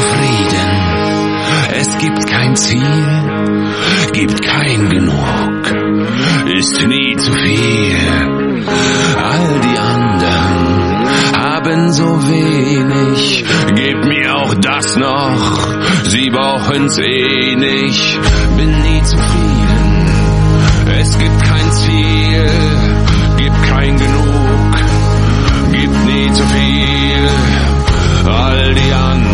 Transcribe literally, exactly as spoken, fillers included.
zufrieden. Es gibt kein Ziel, gibt kein Genug, ist nie zu viel. All die anderen haben so wenig, gebt mir auch das noch, sie brauchen's eh nicht. Bin nie zufrieden, es gibt kein Ziel, gibt kein Genug, gibt nie zu viel. All die anderen